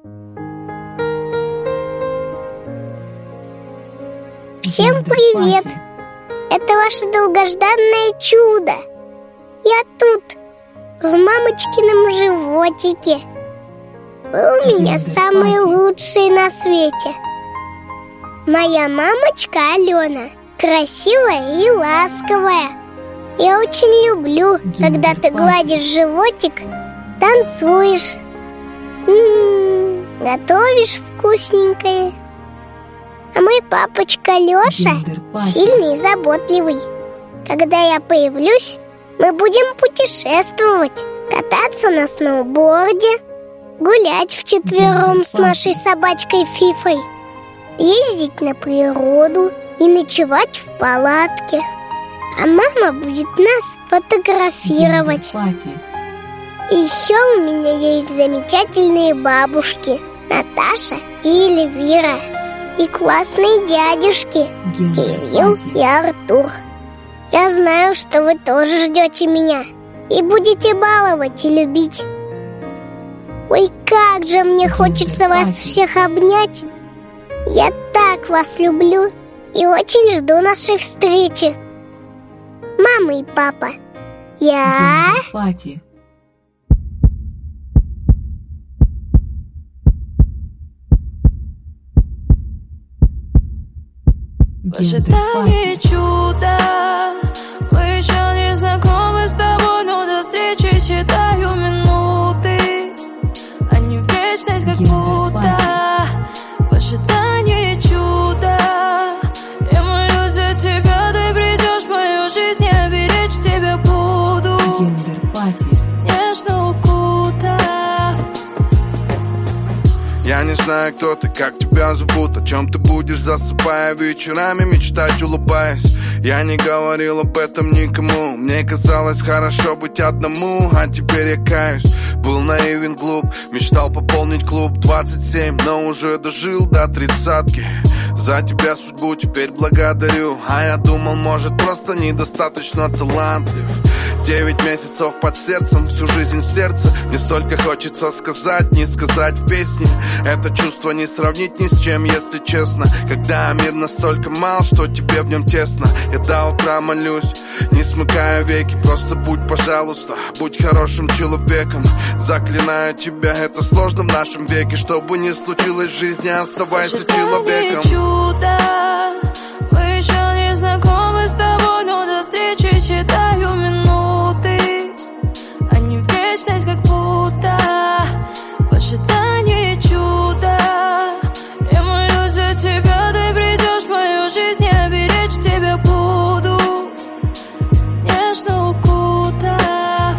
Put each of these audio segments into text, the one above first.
Всем привет! Это ваше долгожданное чудо. Я тут, в мамочкином животике. Вы у меня самые лучшие на свете. Моя мамочка Алена красивая и ласковая. Я очень люблю, когда ты гладишь животик, танцуешь, готовишь вкусненькое. А мой папочка Лёша сильный и заботливый. Когда я появлюсь, мы будем путешествовать, кататься на сноуборде, гулять вчетвером с нашей собачкой Фифой, ездить на природу и ночевать в палатке. А мама будет нас фотографировать. Еще у меня есть замечательные бабушки Наташа и Эльвира. И классные дядюшки Кирилл и Артур. Я знаю, что вы тоже ждете меня и будете баловать и любить. Ой, как же мне хочется вас всех обнять. Я так вас люблю и очень жду нашей встречи. Мама и папа, я... В ожидании чуда. Мы еще не знакомы с тобой, но до встречи считаю минуты, а не вечность как будто. В ожидании чуда. Я молюсь за тебя, ты придешь в мою жизнь, я беречь тебя буду, нежно укутав. Я не знаю, кто ты, как тебя зовут, о чем ты будешь, засыпая вечерами, мечтать, улыбаясь. Я не говорил об этом никому. Мне казалось хорошо быть одному, а теперь я каюсь. Был наивен, глуп, мечтал пополнить клуб 27, но уже дожил до 30-ки. За тебя судьбу теперь благодарю. А я думал, может, просто недостаточно талантлив. 9 месяцев под сердцем, всю жизнь в сердце. Мне столько хочется сказать, не сказать в песне. Это чувство не сравнить ни с чем, если честно. Когда мир настолько мал, что тебе в нем тесно. Я до утра молюсь, не смыкая веки. Просто будь, пожалуйста, будь хорошим человеком. Заклинаю тебя, это сложно в нашем веке. Что бы ни случилось в жизни, оставайся человеком. Чудо. Мы еще не знакомы с тобой, но до встречи считаю минуты, а не вечность как будто. В ожидании чуда. Я молюсь за тебя, ты придешь в мою жизнь, я беречь тебя буду, нежно укутав.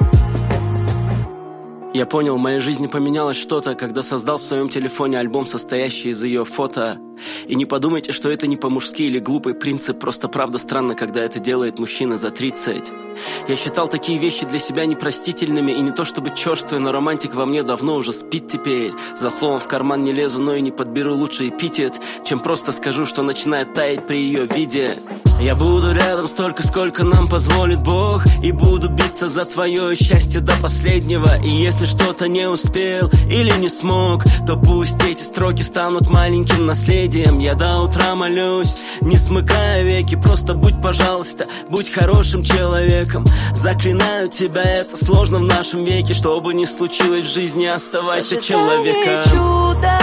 Я понял, в моей жизни поменялось что-то, когда создал в своем телефоне альбом, состоящий из ее фото. И не подумайте, что это не по-мужски или глупый принцип, просто правда странно, когда это делает мужчина за 30. Я считал такие вещи для себя непростительными, и не то чтобы черствый, но романтик во мне давно уже спит теперь. За словом в карман не лезу, но и не подберу лучший эпитет, чем просто скажу, что начинает таять при ее виде. Я буду рядом столько, сколько нам позволит Бог, и буду биться за твое счастье до последнего. И если что-то не успел или не смог, то пусть эти строки станут маленьким наследием. Я до утра молюсь, не смыкая веки. Просто будь, пожалуйста, будь хорошим человеком. Заклинаю тебя, это сложно в нашем веке. Что бы ни случилось в жизни, оставайся человеком.